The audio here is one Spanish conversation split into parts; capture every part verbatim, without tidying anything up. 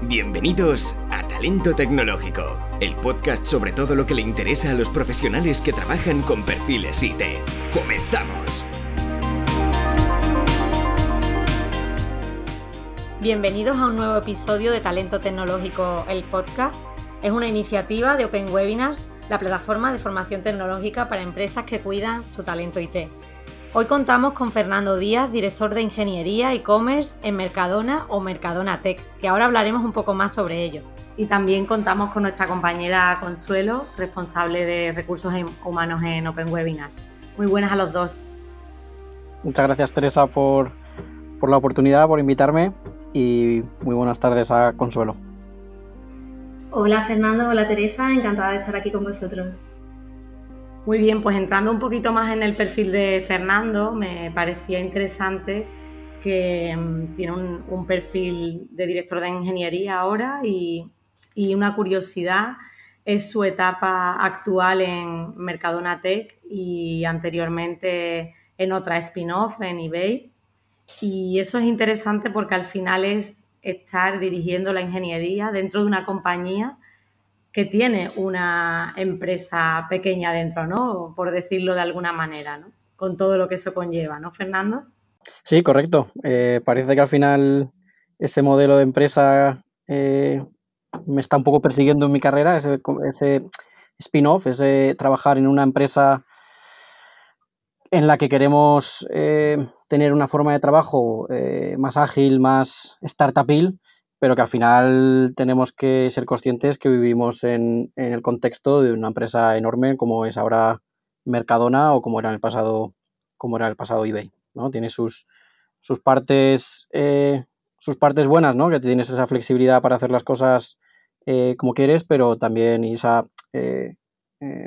Bienvenidos a Talento Tecnológico, el podcast sobre todo lo que le interesa a los profesionales que trabajan con perfiles I T. ¡Comenzamos! Bienvenidos a un nuevo episodio de Talento Tecnológico, el podcast. Es una iniciativa de Open Webinars, la plataforma de formación tecnológica para empresas que cuidan su talento I T. Hoy contamos con Fernando Díaz, director de Ingeniería e-commerce en Mercadona o Mercadona Tech, que ahora hablaremos un poco más sobre ello. Y también contamos con nuestra compañera Consuelo, responsable de recursos humanos en Open Webinars. Muy buenas a los dos. Muchas gracias, Teresa, por, por la oportunidad, por invitarme, y muy buenas tardes a Consuelo. Hola Fernando, hola Teresa, encantada de estar aquí con vosotros. Muy bien, pues entrando un poquito más en el perfil de Fernando, me parecía interesante que um, tiene un, un perfil de director de ingeniería ahora y, y una curiosidad es su etapa actual en Mercadona Tech y anteriormente en otra spin-off en eBay. Y eso es interesante porque al final es estar dirigiendo la ingeniería dentro de una compañía que tiene una empresa pequeña dentro, ¿no? Por decirlo de alguna manera, ¿no? Con todo lo que eso conlleva, ¿no, Fernando? Sí, correcto. Eh, parece que al final ese modelo de empresa eh, me está un poco persiguiendo en mi carrera, ese, ese spin-off, ese trabajar en una empresa en la que queremos eh, tener una forma de trabajo eh, más ágil, más startupil, pero que al final tenemos que ser conscientes que vivimos en, en el contexto de una empresa enorme como es ahora Mercadona o como era en el pasado, como era el pasado eBay, ¿no? Tiene sus, sus partes eh, sus partes buenas, ¿no? Que tienes esa flexibilidad para hacer las cosas eh, como quieres, pero también esa eh, eh,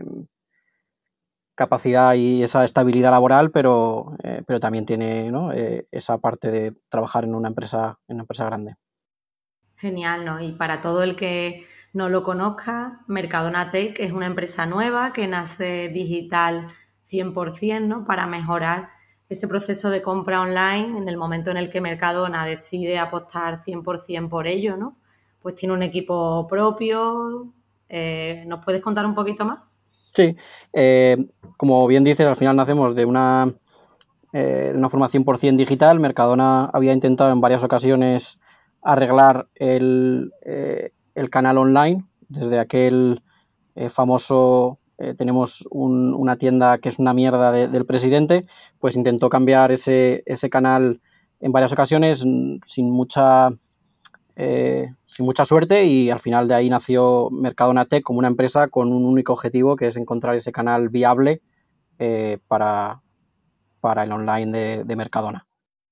capacidad y esa estabilidad laboral, pero, eh, pero también tiene, ¿no? eh, esa parte de trabajar en una empresa, en una empresa grande. Genial, ¿no? Y para todo el que no lo conozca, Mercadona Tech es una empresa nueva que nace digital cien por ciento, ¿no? Para mejorar ese proceso de compra online en el momento en el que Mercadona decide apostar cien por ciento por ello, ¿no? Pues tiene un equipo propio. Eh, ¿nos puedes contar un poquito más? Sí, eh, como bien dices, al final nacemos de una, eh, de una forma cien por ciento digital. Mercadona había intentado en varias ocasiones arreglar el, eh, el canal online, desde aquel eh, famoso eh, tenemos un, una tienda que es una mierda de, del presidente, pues intentó cambiar ese, ese canal en varias ocasiones sin mucha eh, sin mucha suerte, y al final de ahí nació Mercadona Tech como una empresa con un único objetivo, que es encontrar ese canal viable eh, para, para el online de, de Mercadona.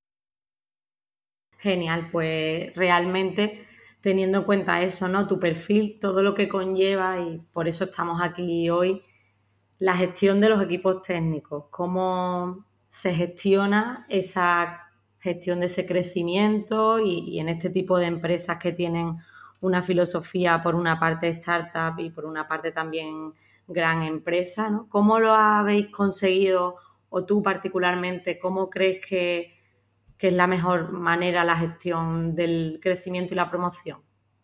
Genial, pues realmente teniendo en cuenta eso, ¿no? Tu perfil, todo lo que conlleva, y por eso estamos aquí hoy, la gestión de los equipos técnicos, cómo se gestiona esa gestión de ese crecimiento y, y en este tipo de empresas que tienen una filosofía por una parte startup y por una parte también gran empresa, ¿no? ¿Cómo lo habéis conseguido, o tú particularmente, cómo crees que, que es la mejor manera la gestión del crecimiento y la promoción?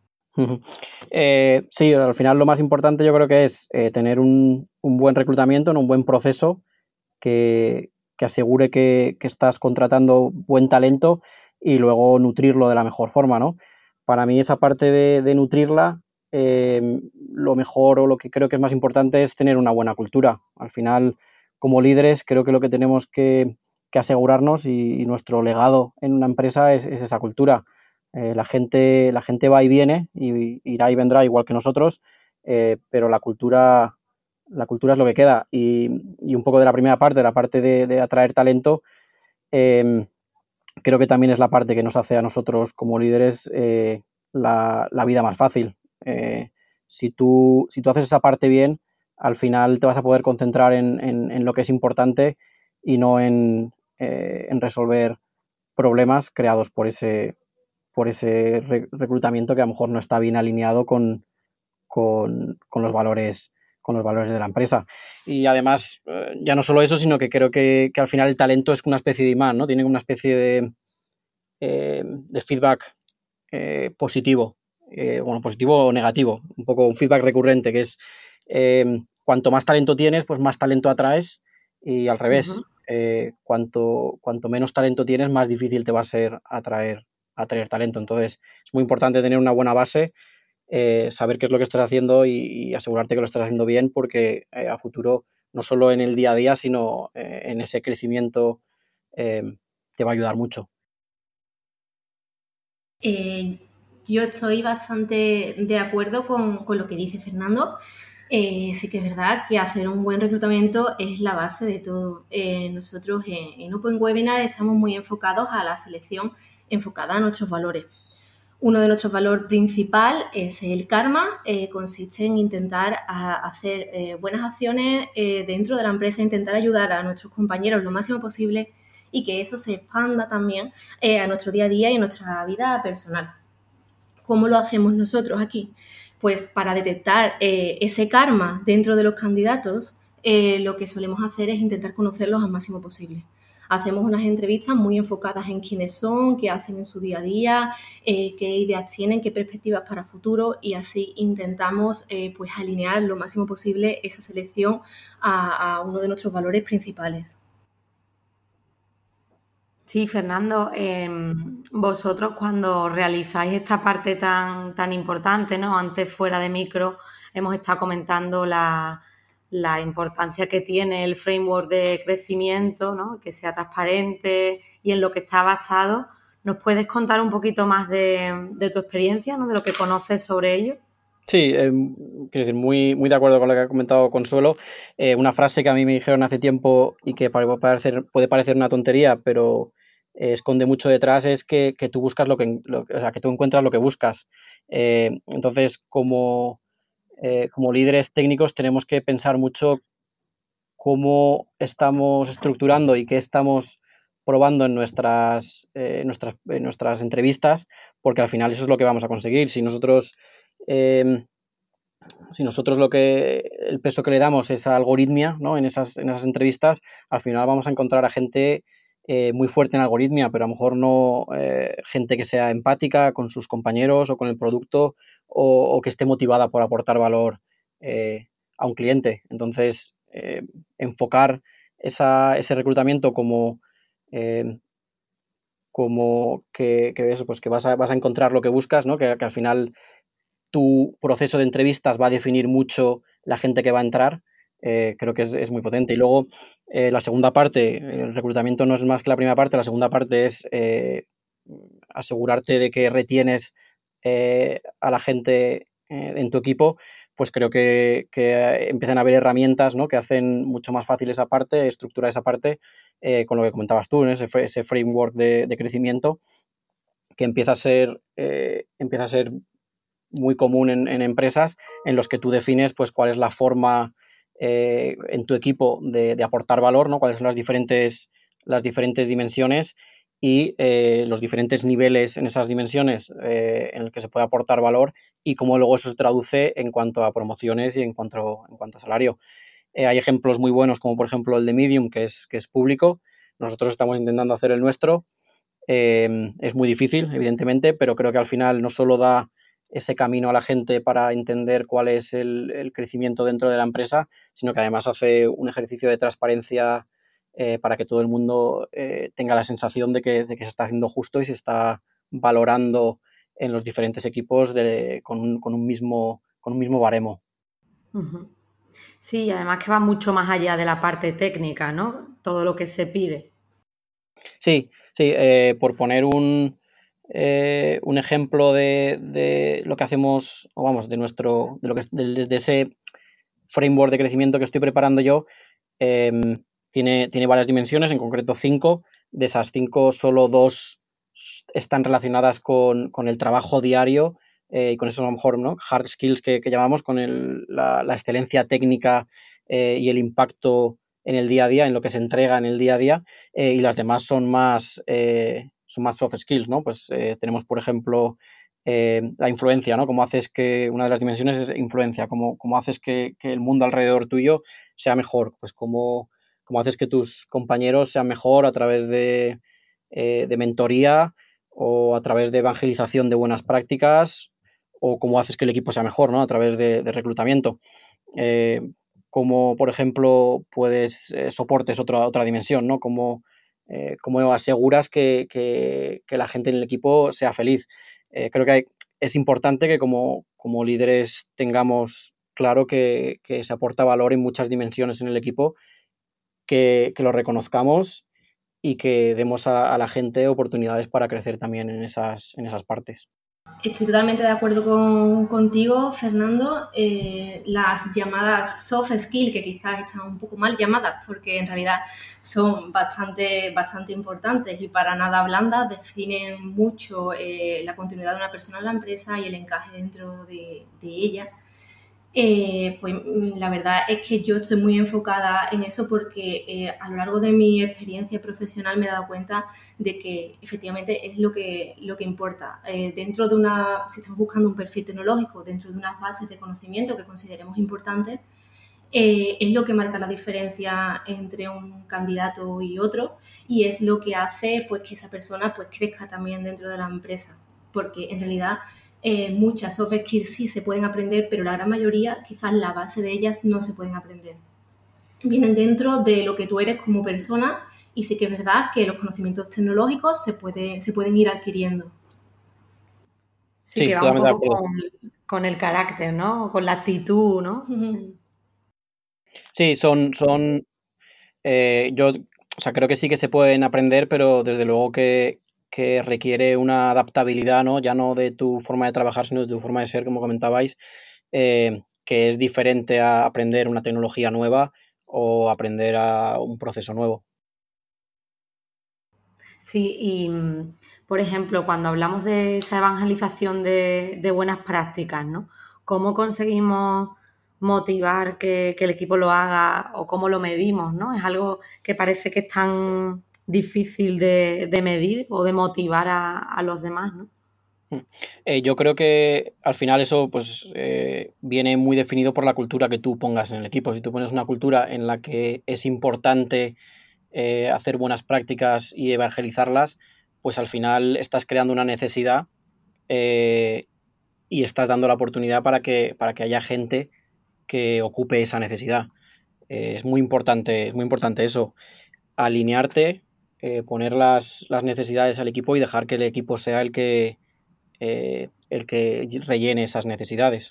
Eh, sí, al final lo más importante yo creo que es eh, tener un, un buen reclutamiento, ¿no? Un buen proceso que, que asegure que, que estás contratando buen talento y luego nutrirlo de la mejor forma, ¿no? Para mí esa parte de, de nutrirla, eh, lo mejor o lo que creo que es más importante es tener una buena cultura. Al final, como líderes, creo que lo que tenemos que, que asegurarnos y, y nuestro legado en una empresa es, es esa cultura. Eh, la gente, la gente va y viene, y irá y vendrá igual que nosotros, eh, pero la cultura, la cultura es lo que queda. Y, y un poco de la primera parte, la parte de, de atraer talento, eh, creo que también es la parte que nos hace a nosotros como líderes eh, la, la vida más fácil. Eh, si, tú, si tú haces esa parte bien, al final te vas a poder concentrar en, en, en lo que es importante y no en, eh, en resolver problemas creados por ese, por ese reclutamiento que a lo mejor no está bien alineado con, con, con los valores con los valores de la empresa. Y además, eh, ya no solo eso, sino que creo que, que al final el talento es una especie de imán, ¿no? Tiene una especie de, eh, de feedback eh, positivo. eh, bueno, positivo o negativo, un poco un feedback recurrente, que es eh, cuanto más talento tienes, pues más talento atraes, y al revés, Ujú. eh, cuanto, cuanto menos talento tienes, más difícil te va a ser atraer, atraer talento. Entonces, es muy importante tener una buena base, eh, saber qué es lo que estás haciendo y, y asegurarte que lo estás haciendo bien, porque eh, a futuro, no solo en el día a día, sino eh, en ese crecimiento, eh, te va a ayudar mucho. Eh, yo estoy bastante de acuerdo con, con lo que dice Fernando. Eh, sí que es verdad que hacer un buen reclutamiento es la base de todo. Eh, nosotros en, en Open Webinar estamos muy enfocados a la selección enfocada a nuestros valores. Uno de nuestros valores principal es el karma, eh, consiste en intentar a, hacer eh, buenas acciones eh, dentro de la empresa, intentar ayudar a nuestros compañeros lo máximo posible y que eso se expanda también eh, a nuestro día a día y a nuestra vida personal. ¿Cómo lo hacemos nosotros aquí? Pues para detectar eh, ese karma dentro de los candidatos, eh, lo que solemos hacer es intentar conocerlos al máximo posible. Hacemos unas entrevistas muy enfocadas en quiénes son, qué hacen en su día a día, eh, qué ideas tienen, qué perspectivas para futuro, y así intentamos eh, pues alinear lo máximo posible esa selección a, a uno de nuestros valores principales. Sí, Fernando, eh, vosotros cuando realizáis esta parte tan, tan importante, ¿no? Antes fuera de micro hemos estado comentando la, la importancia que tiene el framework de crecimiento, ¿no? Que sea transparente y en lo que está basado. ¿Nos puedes contar un poquito más de, de tu experiencia, ¿no? De lo que conoces sobre ello? Sí, eh, quiero decir, muy, muy de acuerdo con lo que ha comentado Consuelo. Eh, una frase que a mí me dijeron hace tiempo y que puede parecer, puede parecer una tontería, pero eh, esconde mucho detrás, es que, que tú buscas lo que, lo, o sea, que tú encuentras lo que buscas. Eh, entonces, como, eh, como líderes técnicos tenemos que pensar mucho cómo estamos estructurando y qué estamos probando en nuestras, eh, nuestras, en nuestras entrevistas, porque al final eso es lo que vamos a conseguir. Si nosotros... Eh, si nosotros lo que el peso que le damos es a algoritmia, ¿no? En esas, en esas entrevistas, al final vamos a encontrar a gente eh, muy fuerte en algoritmia, pero a lo mejor no eh, gente que sea empática con sus compañeros o con el producto, o, o que esté motivada por aportar valor eh, a un cliente. Entonces, eh, enfocar esa, ese reclutamiento como, eh, como que, que, eso, pues que vas a, vas a encontrar lo que buscas, ¿no? Que, que al final tu proceso de entrevistas va a definir mucho la gente que va a entrar. Eh, creo que es, es, muy potente. Y luego, eh, la segunda parte, el reclutamiento no es más que la primera parte, la segunda parte es eh, asegurarte de que retienes eh, a la gente eh, en tu equipo. Pues creo que, que empiezan a haber herramientas, ¿no? Que hacen mucho más fácil esa parte, estructurar esa parte, eh, con lo que comentabas tú, ¿no? ese, ese framework de, de crecimiento, que empieza a ser, eh, empieza a ser muy común en, en, empresas, en los que tú defines pues cuál es la forma eh, en tu equipo de, de, aportar valor, ¿no? Cuáles son las diferentes, las diferentes dimensiones y eh, los diferentes niveles en esas dimensiones eh, en el que se puede aportar valor, y cómo luego eso se traduce en cuanto a promociones y en cuanto, en cuanto a salario. Eh, hay ejemplos muy buenos, como por ejemplo el de Medium, que es, que es público. Nosotros estamos intentando hacer el nuestro. Eh, es muy difícil, evidentemente, pero creo que al final no solo da ese camino a la gente para entender cuál es el, el crecimiento dentro de la empresa, sino que además hace un ejercicio de transparencia eh, para que todo el mundo eh, tenga la sensación de que, de que se está haciendo justo y se está valorando en los diferentes equipos de, con, un, con, un mismo, con un mismo baremo. Uh-huh. Sí, además que va mucho más allá de la parte técnica, ¿no? Todo lo que se pide. Sí, sí, eh, por poner un, eh, un ejemplo de, de lo que hacemos, o vamos, de nuestro, de lo que de, de ese framework de crecimiento que estoy preparando yo, eh, tiene, tiene varias dimensiones, en concreto cinco. De esas cinco, solo dos están relacionadas con, con el trabajo diario eh, y con eso a lo mejor, ¿no? Hard skills que, que llamamos, con el, la, la excelencia técnica eh, y el impacto en el día a día, en lo que se entrega en el día a día, eh, y las demás son más, eh, son más soft skills, ¿no? Pues eh, tenemos, por ejemplo, eh, la influencia, ¿no? Cómo haces que, una de las dimensiones es influencia, cómo, cómo haces que, que el mundo alrededor tuyo sea mejor, pues cómo, cómo haces que tus compañeros sean mejor a través de, eh, de mentoría, o a través de evangelización de buenas prácticas, o cómo haces que el equipo sea mejor, ¿no? A través de, de reclutamiento. Eh, como, por ejemplo, puedes eh, soportes otra, otra dimensión, ¿no? Cómo, eh, cómo aseguras que, que, que la gente en el equipo sea feliz. Eh, creo que hay, es importante que como, como líderes tengamos claro que, que se aporta valor en muchas dimensiones en el equipo, que, que lo reconozcamos y que demos a, a la gente oportunidades para crecer también en esas, en esas partes. Estoy totalmente de acuerdo con, contigo, Fernando. Eh, las llamadas soft skills, que quizás están un poco mal llamadas porque en realidad son bastante, bastante importantes y para nada blandas, definen mucho eh, la continuidad de una persona en la empresa y el encaje dentro de, de ella. Eh, pues la verdad es que yo estoy muy enfocada en eso porque eh, a lo largo de mi experiencia profesional me he dado cuenta de que efectivamente es lo que, lo que importa. Eh, dentro de una, si estamos buscando un perfil tecnológico, dentro de unas bases de conocimiento que consideremos importantes, eh, es lo que marca la diferencia entre un candidato y otro y es lo que hace pues, que esa persona pues, crezca también dentro de la empresa. Porque en realidad eh, muchas soft skills sí se pueden aprender, pero la gran mayoría, quizás la base de ellas no se pueden aprender. Vienen dentro de lo que tú eres como persona y sí que es verdad que los conocimientos tecnológicos se, puede, se pueden ir adquiriendo. Sí, Sí, que va un totalmente de poco acuerdo. con, con el carácter, ¿no? Con la actitud, ¿no? Uh-huh. Sí, son, son eh, yo, o sea, creo que sí que se pueden aprender, pero desde luego que, que requiere una adaptabilidad, ¿no? Ya no de tu forma de trabajar, sino de tu forma de ser, como comentabais, eh, que es diferente a aprender una tecnología nueva o aprender a un proceso nuevo. Sí, y mm, por ejemplo, cuando hablamos de esa evangelización de, de buenas prácticas, ¿no? ¿Cómo conseguimos motivar que, que el equipo lo haga o cómo lo medimos, ¿no? Es algo que parece que es tan difícil de, de medir o de motivar a, a los demás, ¿no? Eh, yo creo que al final eso pues eh, viene muy definido por la cultura que tú pongas en el equipo. Si tú pones una cultura en la que es importante eh, hacer buenas prácticas y evangelizarlas, pues al final estás creando una necesidad eh, y estás dando la oportunidad para que, para que haya gente que ocupe esa necesidad. Eh, es muy importante, es muy importante eso, alinearte, eh, poner las, las necesidades al equipo y dejar que el equipo sea el que, eh, el que rellene esas necesidades.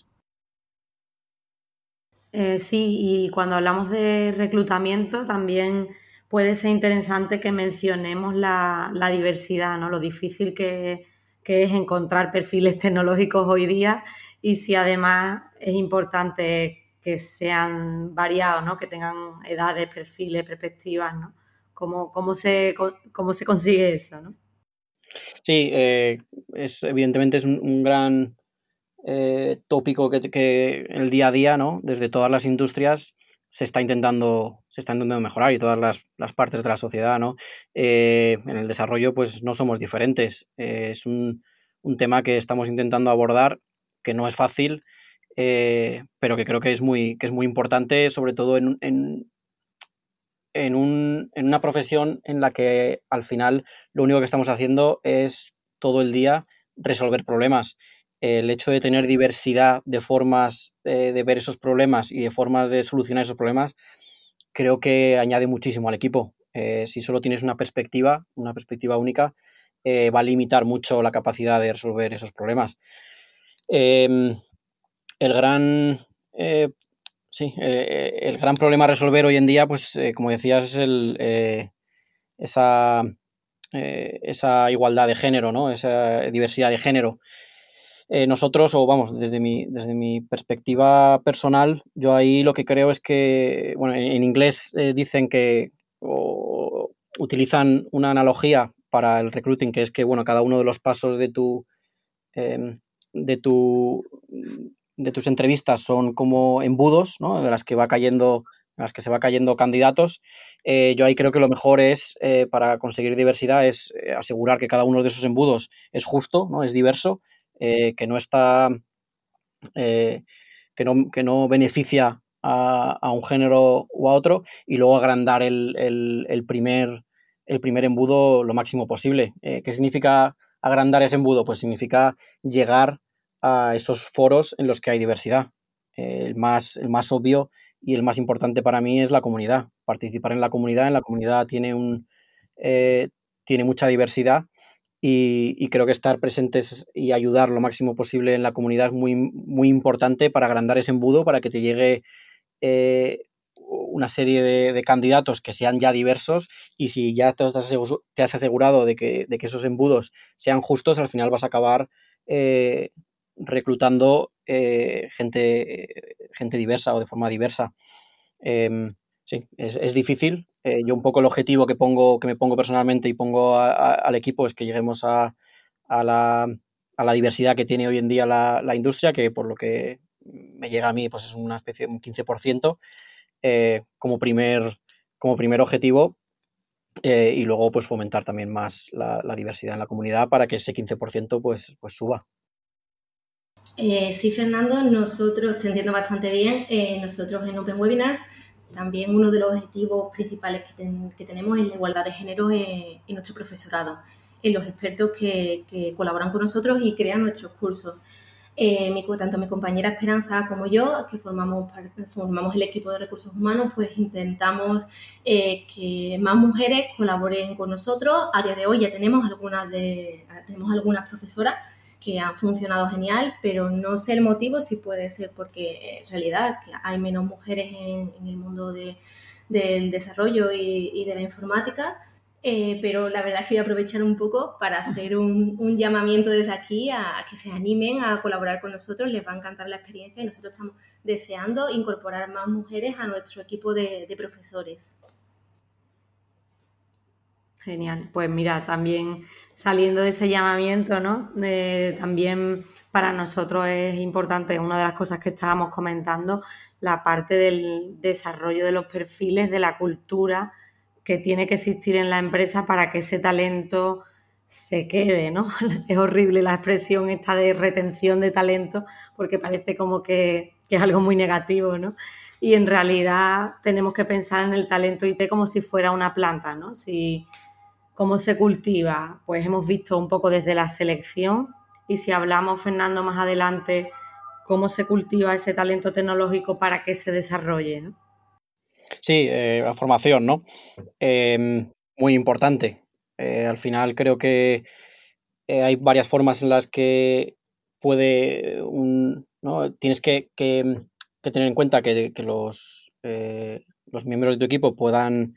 Eh, sí, y cuando hablamos de reclutamiento también puede ser interesante que mencionemos la, la diversidad, ¿no? Lo difícil que, que es encontrar perfiles tecnológicos hoy día y si además es importante que sean variados, ¿no? Que tengan edades, perfiles, perspectivas, ¿no? ¿Cómo, cómo se, cómo se consigue eso, ¿no? Sí, eh, es, evidentemente es un, un gran eh, tópico que, que el día a día, ¿no? Desde todas las industrias se está intentando, se está intentando mejorar y todas las, las partes de la sociedad, ¿no? Eh, en el desarrollo, pues no somos diferentes. Eh, es un, un tema que estamos intentando abordar, que no es fácil, eh, pero que creo que es muy, que es muy importante, sobre todo en, en, en, un, en una profesión en la que al final lo único que estamos haciendo es todo el día resolver problemas. El hecho de tener diversidad de formas eh, de ver esos problemas y de formas de solucionar esos problemas, creo que añade muchísimo al equipo. Eh, si solo tienes una perspectiva, una perspectiva única, eh, va a limitar mucho la capacidad de resolver esos problemas. Eh, el gran eh, sí, eh, el gran problema a resolver hoy en día, pues eh, como decías, es el, eh, esa, eh, esa igualdad de género, ¿no? Esa diversidad de género. Eh, nosotros, o vamos, desde mi, desde mi perspectiva personal, yo ahí lo que creo es que, bueno, en, en inglés eh, dicen que o, utilizan una analogía para el recruiting, que es que, bueno, cada uno de los pasos de tu, eh, de tu de tus entrevistas son como embudos, ¿no? De las que va cayendo, de las que se va cayendo candidatos. Eh, yo ahí creo que lo mejor es, eh, para conseguir diversidad, es eh, asegurar que cada uno de esos embudos es justo, ¿no? Es diverso, eh, que no está, eh, que no, que no beneficia a, a, un género u a otro, y luego agrandar el, el, el, primer, el primer embudo lo máximo posible. Eh, ¿Qué significa agrandar ese embudo? Pues significa llegar a esos foros en los que hay diversidad. Eh, el más, el más obvio y el más importante para mí es la comunidad. Participar en la comunidad. En la comunidad tiene, un, eh, tiene mucha diversidad y, y creo que estar presentes y ayudar lo máximo posible en la comunidad es muy, muy importante para agrandar ese embudo, para que te llegue eh, una serie de, de candidatos que sean ya diversos, y si ya te has, te has asegurado de que, de que esos embudos sean justos, al final vas a acabar eh, reclutando eh, gente, gente diversa o de forma diversa. Eh, sí, es, es difícil. Eh, yo un poco el objetivo que pongo, que me pongo personalmente y pongo a, a, al equipo es que lleguemos a, a, la, a la diversidad que tiene hoy en día la, la industria, que por lo que me llega a mí pues es una especie de un quince por ciento eh, como, primer, como primer objetivo, eh, y luego pues fomentar también más la, la diversidad en la comunidad para que ese quince por ciento pues, pues suba. Eh, sí, Fernando, nosotros, te entiendo bastante bien, eh, nosotros en Open Webinars también uno de los objetivos principales que, ten, que tenemos es la igualdad de género en, en nuestro profesorado, en los expertos que, que colaboran con nosotros y crean nuestros cursos. Eh, mi, tanto mi compañera Esperanza como yo, que formamos, formamos el equipo de recursos humanos, pues intentamos eh, que más mujeres colaboren con nosotros. A día de hoy ya tenemos algunas, de, tenemos algunas profesoras que han funcionado genial, pero no sé el motivo, si puede ser porque en realidad hay menos mujeres en, en el mundo de, del desarrollo y, y de la informática. Eh, pero la verdad es que voy a aprovechar un poco para hacer un, un llamamiento desde aquí a, a que se animen a colaborar con nosotros. Les va a encantar la experiencia y nosotros estamos deseando incorporar más mujeres a nuestro equipo de, de profesores. Genial. Pues mira, también saliendo de ese llamamiento, ¿no? De, también para nosotros es importante, una de las cosas que estábamos comentando, la parte del desarrollo de los perfiles, de la cultura que tiene que existir en la empresa para que ese talento se quede, ¿no? Es horrible la expresión esta de retención de talento porque parece como que, que es algo muy negativo, ¿no? Y en realidad tenemos que pensar en el talento I T como si fuera una planta, ¿no? Si ¿Cómo se cultiva? Pues hemos visto un poco desde la selección, y si hablamos, Fernando, más adelante, cómo se cultiva ese talento tecnológico para que se desarrolle, ¿no? Sí, eh, la formación, ¿no? Eh, muy importante. Eh, al final creo que eh, hay varias formas en las que puede un, ¿no? Tienes que, que, que tener en cuenta que, que los, eh, los miembros de tu equipo puedan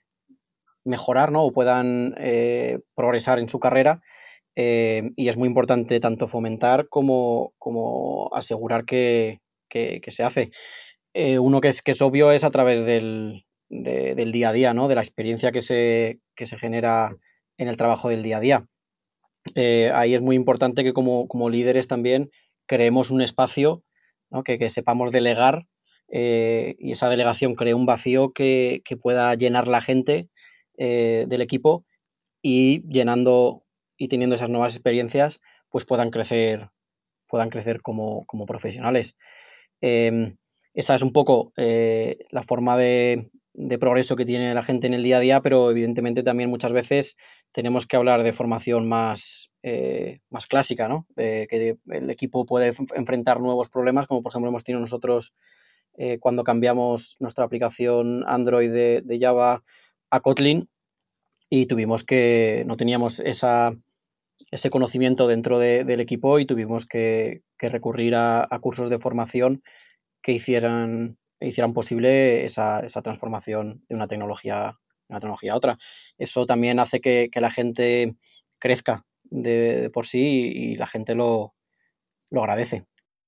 mejorar, ¿no? O puedan eh, progresar en su carrera, eh, y es muy importante tanto fomentar como, como asegurar que, que, que se hace. Eh, uno que es, que es obvio es a través del, de, del día a día, ¿no? De la experiencia que se, que se genera en el trabajo del día a día. Eh, ahí es muy importante que como, como líderes también creemos un espacio, ¿no? que, que sepamos delegar, eh, y esa delegación cree un vacío que, que pueda llenar la gente eh, del equipo, y llenando y teniendo esas nuevas experiencias pues puedan crecer, puedan crecer como, como profesionales. Eh, esa es un poco eh, la forma de, de progreso que tiene la gente en el día a día, pero evidentemente también muchas veces tenemos que hablar de formación más, eh, más clásica, ¿no? Eh, que el equipo puede enfrentar nuevos problemas, como por ejemplo hemos tenido nosotros eh, cuando cambiamos nuestra aplicación Android de, de Java a Kotlin, y tuvimos que, no teníamos esa, ese conocimiento dentro de, del equipo, y tuvimos que, que recurrir a, a cursos de formación que hicieran, hicieran posible esa, esa transformación de una tecnología, de una tecnología a otra. Eso también hace que, que la gente crezca de, de por sí, y, y la gente lo, lo agradece.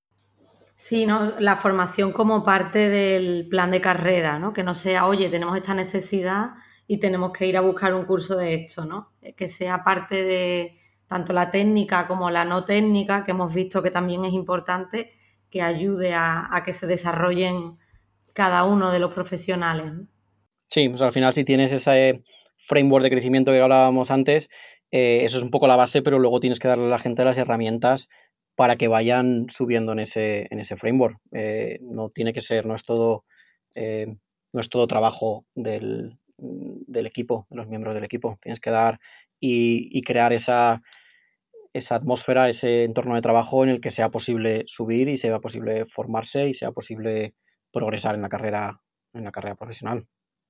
Sí, ¿no? La formación como parte del plan de carrera, ¿no? Que no sea, oye, tenemos esta necesidad y tenemos que ir a buscar un curso de esto, ¿no? Que sea parte de tanto la técnica como la no técnica, que hemos visto que también es importante, que ayude a, a que se desarrollen cada uno de los profesionales, ¿no? Sí, pues al final si tienes ese framework de crecimiento que hablábamos antes, eh, eso es un poco la base, pero luego tienes que darle a la gente las herramientas para que vayan subiendo en ese, en ese framework. Eh, no tiene que ser, no es todo, eh, no es todo trabajo del, del equipo, de los miembros del equipo. Tienes que dar y, y crear esa, esa atmósfera, ese entorno de trabajo en el que sea posible subir y sea posible formarse y sea posible progresar en la carrera, en la carrera profesional.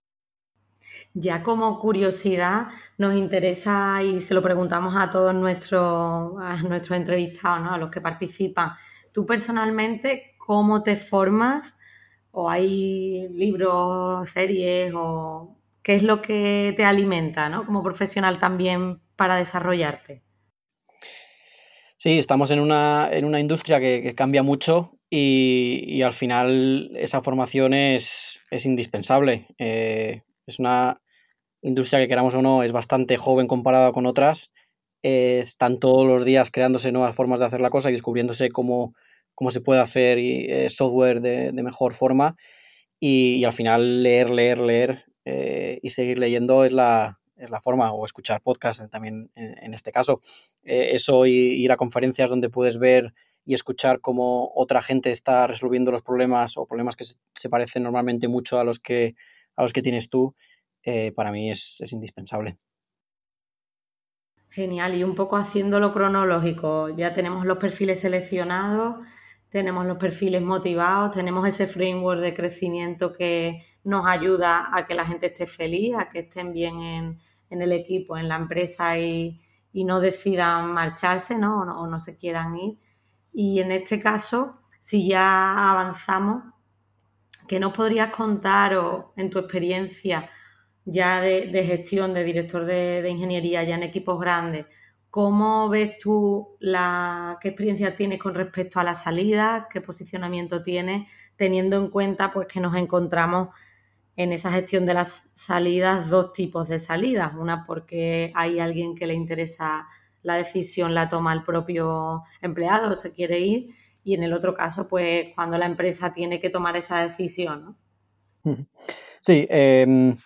Ya como curiosidad nos interesa y se lo preguntamos a todos nuestros, a nuestros entrevistados, ¿no? A los que participan. Tú personalmente, ¿cómo te formas? ¿O hay libros, series o qué es lo que te alimenta, ¿no? Como profesional también para desarrollarte. Sí, estamos en una, en una industria que, que cambia mucho y, y al final esa formación es, es indispensable. Eh, es una industria que, queramos o no, es bastante joven comparada con otras. Eh, están todos los días creándose nuevas formas de hacer la cosa y descubriéndose cómo, cómo se puede hacer y, eh, software de, de mejor forma. Y, y al final leer, leer, leer eh, y seguir leyendo es la, es la forma, o escuchar podcasts también en, en este caso. Eh, eso y ir a conferencias donde puedes ver y escuchar cómo otra gente está resolviendo los problemas o problemas que se, se parecen normalmente mucho a los que, a los que tienes tú, eh, para mí es, es indispensable. Genial, y un poco haciéndolo cronológico, ya tenemos los perfiles seleccionados, tenemos los perfiles motivados, tenemos ese framework de crecimiento que nos ayuda a que la gente esté feliz, a que estén bien en, en el equipo, en la empresa y, y no decidan marcharse, ¿no? O, ¿no? o no se quieran ir. Y en este caso, si ya avanzamos, ¿qué nos podrías contar o en tu experiencia ya de, de gestión, de director de, de ingeniería, ya en equipos grandes? ¿Cómo ves tú la, qué experiencia tienes con respecto a la salida? ¿Qué posicionamiento tienes? Teniendo en cuenta pues que nos encontramos en esa gestión de las salidas dos tipos de salidas. Una porque hay alguien que le interesa la decisión, la toma el propio empleado, se quiere ir, y en el otro caso, pues cuando la empresa tiene que tomar esa decisión, ¿no? Sí, eh,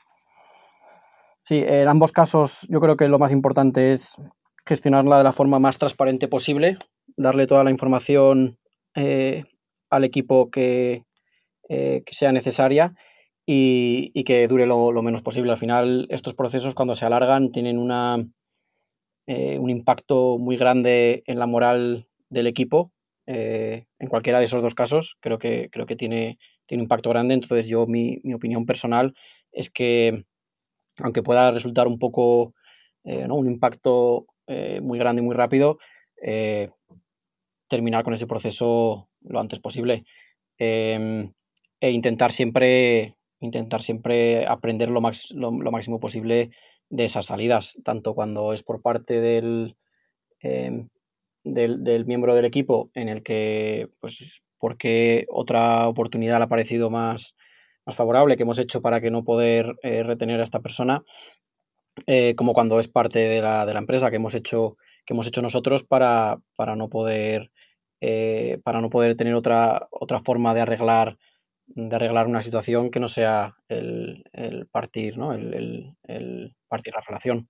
sí, en ambos casos yo creo que lo más importante es gestionarla de la forma más transparente posible, darle toda la información eh, al equipo que, eh, que sea necesaria y, y que dure lo, lo menos posible. Al final, estos procesos, cuando se alargan, tienen una, eh, un impacto muy grande en la moral del equipo. Eh, en cualquiera de esos dos casos, creo que, creo que tiene, tiene un impacto grande. Entonces, yo, mi, mi opinión personal es que, aunque pueda resultar un poco, eh, ¿no? un impacto eh, muy grande y muy rápido, eh, terminar con ese proceso lo antes posible. Eh, e intentar siempre, intentar siempre aprender lo, max, lo, lo máximo posible de esas salidas, tanto cuando es por parte del, eh, del, del miembro del equipo en el que, pues, porque otra oportunidad le ha parecido más, más favorable, que hemos hecho para que no poder eh, retener a esta persona, eh, como cuando es parte de la, de la empresa que hemos hecho, que hemos hecho nosotros para, para no poder eh, para no poder tener otra, otra forma de arreglar de arreglar una situación que no sea el, el partir, ¿no? El, el, el partir la relación.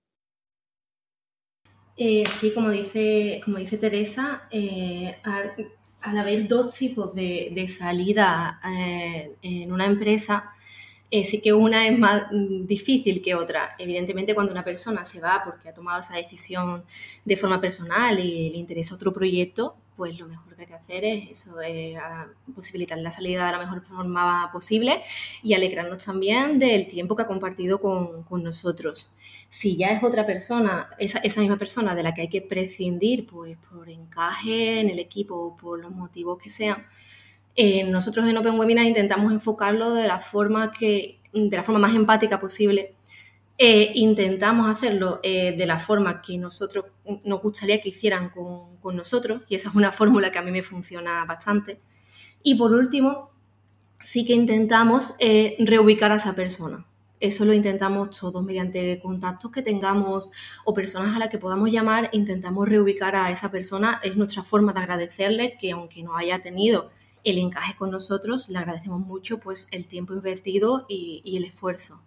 Eh, sí, como dice, como dice Teresa, eh, al, al haber dos tipos de, de salida eh, en una empresa, eh, sí que una es más mm, difícil que otra. Evidentemente, cuando una persona se va porque ha tomado esa decisión de forma personal y le interesa otro proyecto, pues lo mejor que hay que hacer es eso, eh, posibilitar la salida de la mejor forma posible y alegrarnos también del tiempo que ha compartido con, con nosotros. Si ya es otra persona, esa, esa misma persona de la que hay que prescindir, pues por encaje en el equipo o por los motivos que sean, eh, nosotros en Open Webinar intentamos enfocarlo de la forma, que, de la forma más empática posible. Eh, intentamos hacerlo eh, de la forma que nosotros nos gustaría que hicieran con, con nosotros, y esa es una fórmula que a mí me funciona bastante. Y por último, sí que intentamos eh, reubicar a esa persona. Eso lo intentamos todos mediante contactos que tengamos o personas a las que podamos llamar, intentamos reubicar a esa persona. Es nuestra forma de agradecerle que, aunque no haya tenido el encaje con nosotros, le agradecemos mucho pues el tiempo invertido y, y el esfuerzo.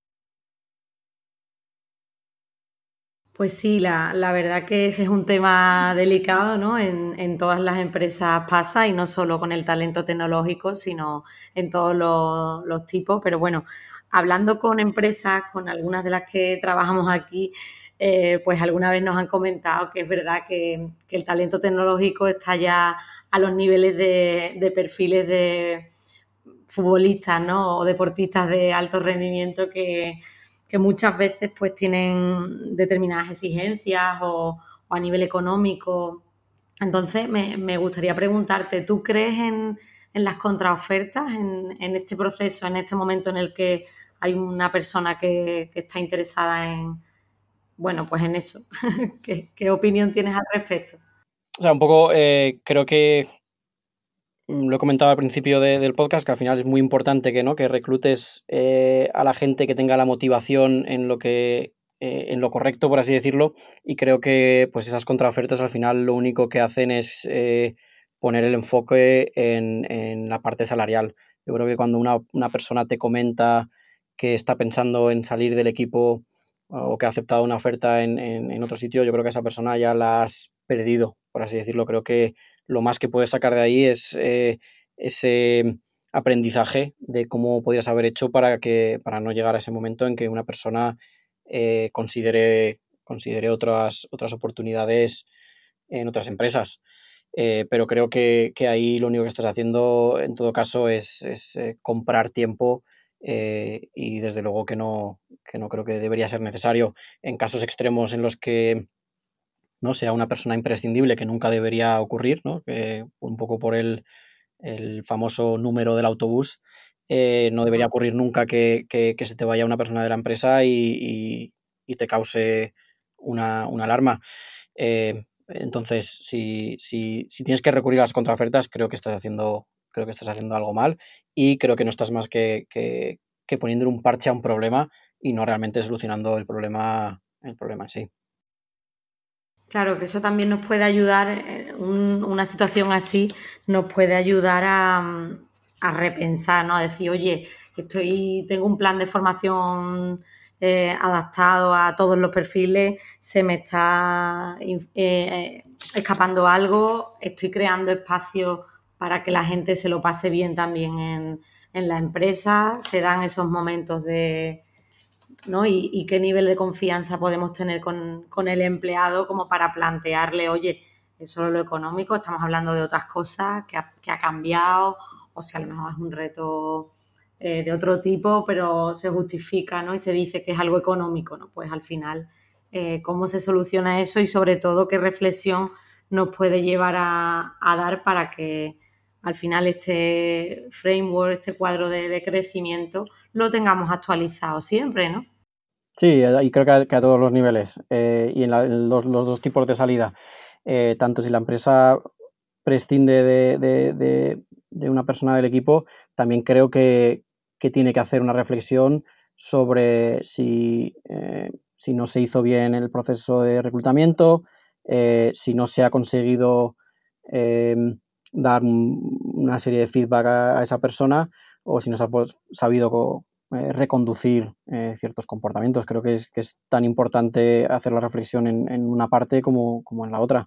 Pues sí, la, la verdad que ese es un tema delicado, ¿no? En, en todas las empresas pasa, y no solo con el talento tecnológico, sino en todos los, los tipos. Pero bueno, hablando con empresas, con algunas de las que trabajamos aquí, eh, pues alguna vez nos han comentado que es verdad que, que el talento tecnológico está ya a los niveles de, de perfiles de futbolistas, ¿no? O deportistas de alto rendimiento que, que muchas veces pues tienen determinadas exigencias o, o a nivel económico. Entonces me, me gustaría preguntarte, ¿tú crees en, en las contraofertas, en, en este proceso, en este momento en el que hay una persona que, que está interesada en, bueno, pues en eso? ¿Qué, qué opinión tienes al respecto? O sea, un poco eh, creo que lo he comentado al principio de, del podcast, que al final es muy importante que, ¿no? que reclutes eh, a la gente que tenga la motivación en lo que eh, en lo correcto, por así decirlo, y creo que pues esas contraofertas al final lo único que hacen es eh, poner el enfoque en, en la parte salarial. Yo creo que cuando una, una persona te comenta que está pensando en salir del equipo o que ha aceptado una oferta en, en, en otro sitio, yo creo que esa persona ya la has perdido, por así decirlo. Creo que lo más que puedes sacar de ahí es eh, ese aprendizaje de cómo podrías haber hecho para que para no llegar a ese momento en que una persona eh, considere, considere otras, otras oportunidades en otras empresas. Eh, pero creo que, que ahí lo único que estás haciendo en todo caso es, es eh, comprar tiempo eh, y desde luego que no, que no creo que debería ser necesario en casos extremos en los que no sea una persona imprescindible, que nunca debería ocurrir, ¿no? Que un poco por el, el famoso número del autobús, eh, no debería ocurrir nunca que, que, que se te vaya una persona de la empresa y, y, y te cause una, una alarma. Eh, entonces, si, si, si tienes que recurrir a las contraofertas, creo que estás haciendo, creo que estás haciendo algo mal y creo que no estás más que, que, que poniendo un parche a un problema y no realmente solucionando el problema, el problema en sí. Claro, que eso también nos puede ayudar, un, una situación así nos puede ayudar a, a repensar, ¿no? A decir, oye, estoy, tengo un plan de formación eh, adaptado a todos los perfiles, se me está eh, escapando algo, estoy creando espacios para que la gente se lo pase bien también en, en la empresa, se dan esos momentos de... ¿no? Y, y qué nivel de confianza podemos tener con, con el empleado como para plantearle, oye, es solo lo económico, estamos hablando de otras cosas que ha, que ha cambiado, o si a lo mejor es un reto eh, de otro tipo, pero se justifica, ¿no? Y se dice que es algo económico, ¿no? Pues al final, eh, ¿cómo se soluciona eso? Y sobre todo, ¿qué reflexión nos puede llevar a, a dar para que al final este framework, este cuadro de, de crecimiento, lo tengamos actualizado siempre, ¿no? Sí, y creo que a, que a todos los niveles eh, y en, la, en los, los dos tipos de salida. Eh, tanto si la empresa prescinde de, de, de, de una persona del equipo, también creo que, que tiene que hacer una reflexión sobre si, eh, si no se hizo bien el proceso de reclutamiento, eh, si no se ha conseguido eh, dar un, una serie de feedback a, a esa persona o si no se ha pues, sabido co- eh, reconducir eh, ciertos comportamientos. Creo que es, que es tan importante hacer la reflexión en, en una parte como, como en la otra.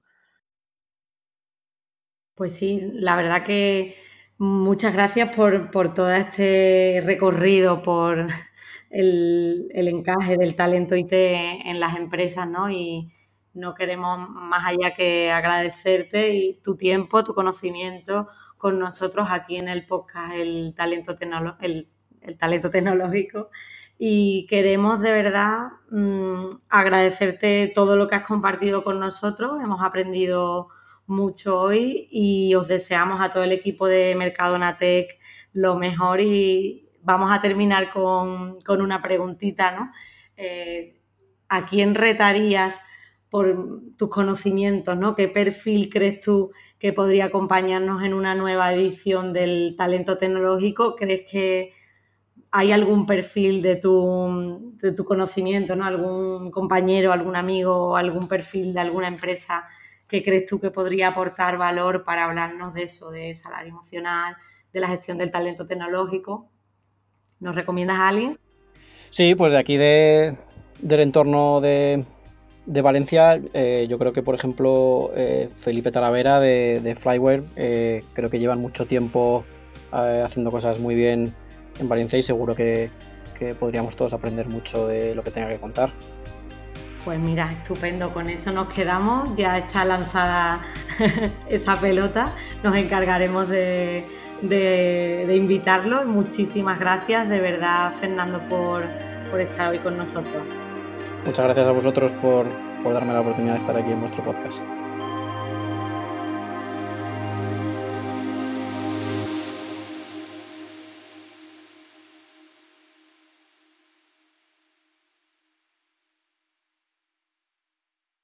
Pues sí, la verdad que muchas gracias por, por todo este recorrido, por el, el encaje del talento I T en las empresas, ¿no? Y no queremos más allá que agradecerte y tu tiempo, tu conocimiento con nosotros aquí en el podcast El Talento, Tecnolo- el, el talento Tecnológico. Y queremos de verdad mmm, agradecerte todo lo que has compartido con nosotros. Hemos aprendido mucho hoy y os deseamos a todo el equipo de Mercadona-Tech lo mejor y vamos a terminar con, con una preguntita, ¿no? Eh, ¿a quién retarías por tus conocimientos, ¿no? ¿Qué perfil crees tú que podría acompañarnos en una nueva edición del Talento Tecnológico? ¿Crees que hay algún perfil de tu, de tu conocimiento, ¿no? ¿Algún compañero, algún amigo, algún perfil de alguna empresa que crees tú que podría aportar valor para hablarnos de eso, de salario emocional, de la gestión del talento tecnológico? ¿Nos recomiendas a alguien? Sí, pues de aquí de, del entorno de, de Valencia, eh, yo creo que, por ejemplo, eh, Felipe Talavera de, de Flyware, eh, creo que llevan mucho tiempo eh, haciendo cosas muy bien en Valencia y seguro que, que podríamos todos aprender mucho de lo que tenga que contar. Pues mira, estupendo, con eso nos quedamos, ya está lanzada esa pelota, nos encargaremos de, de, de invitarlo. Muchísimas gracias, de verdad, Fernando, por, por estar hoy con nosotros. Muchas gracias a vosotros por, por darme la oportunidad de estar aquí en vuestro podcast.